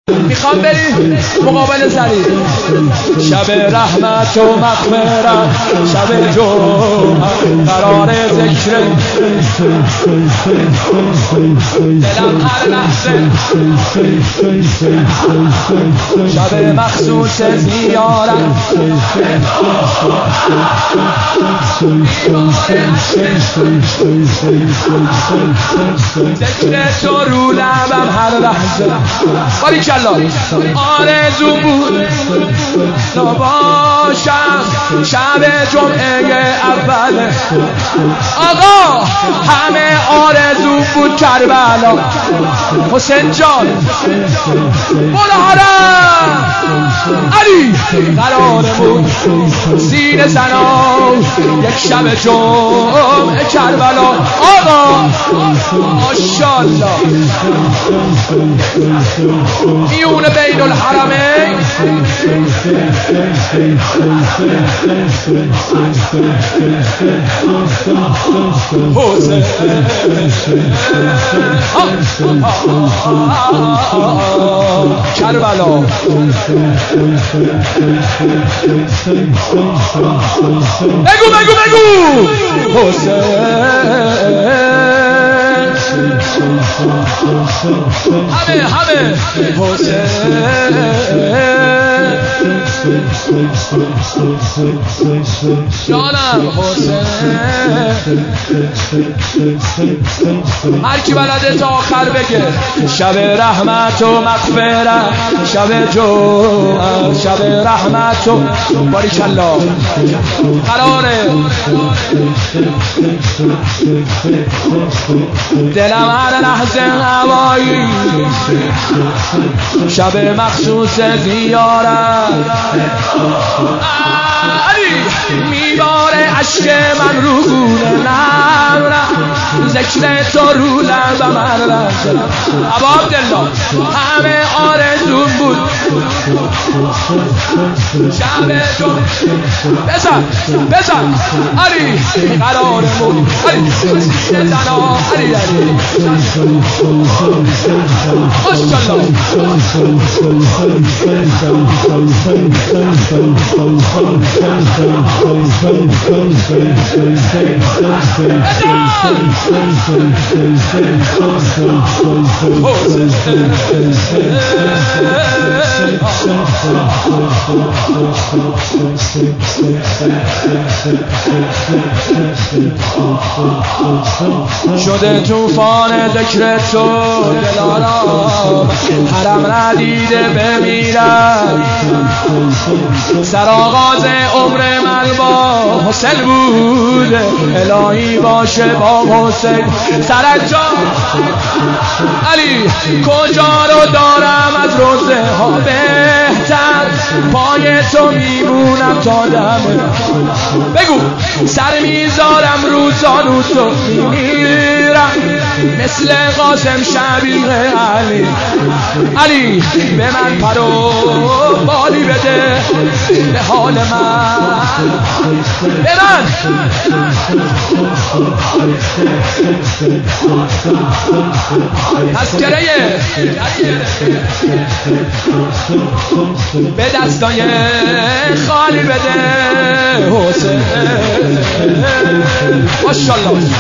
میخوام بریم مقابل سریع. شب رحمت و مغفرت، شب جمعه قرار ذکر، دلم هر لحظه شب مخصوص زیارت، ذکر تو رو لبم هر لحظه. باریکالله. آرزو بود تا باشم شب جمعه اول. آقا همه آرزو بود کربلا. حسین جان مولا حرم علی قرار بود سینه زنا یک شب جمعه کربلا. آقا ماشاءالله میون بین الحرمین حسین کربلا. بگو حسین همه حسین جانم حسین. هر کی بلده تا آخر بگه شب رحمت و مغفرت، شب جمعه شب رحمت و باریکالله قراره. دلم هر لحظه هوایی شب مخصوص زیارت. میباره عشق من رو گونه نرم، ذکر تو رو لبم هر لحظه. ابا عبدالله همه آرزو بود شب بزن علی قرار بود علی زنا علی ماشاءالله. شده توفان ذکر تو دلارام، حرم ندیده بمیرم. سرآغاز عمر من با حسین بوده، الهی باشه با حسین. سرانجام علی کجا رو دارم از روزه ها بهتر، پای تو میمونم تا دمه. بگو سر میذارم رو زانو تو میمیرم، مثل قاسم شبیه علی. علی به من پرو بالی بده به حال من، به من تذکره به دستای خالی بده حسین. ماشاءالله.